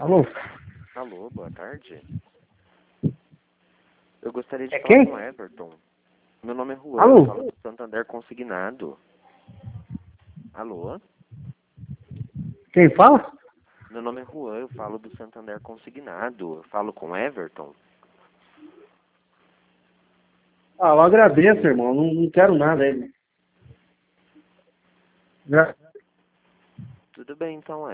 Alô? Alô, boa tarde. Eu gostaria de É falar quem? com o Everton. Meu nome é Juan, Alô? eu falo do Santander Consignado. Alô? Quem fala? Meu nome é Juan, eu falo do Santander Consignado. Eu falo com o Everton. Ah, eu agradeço, irmão. Não quero nada aí. Tudo bem, então,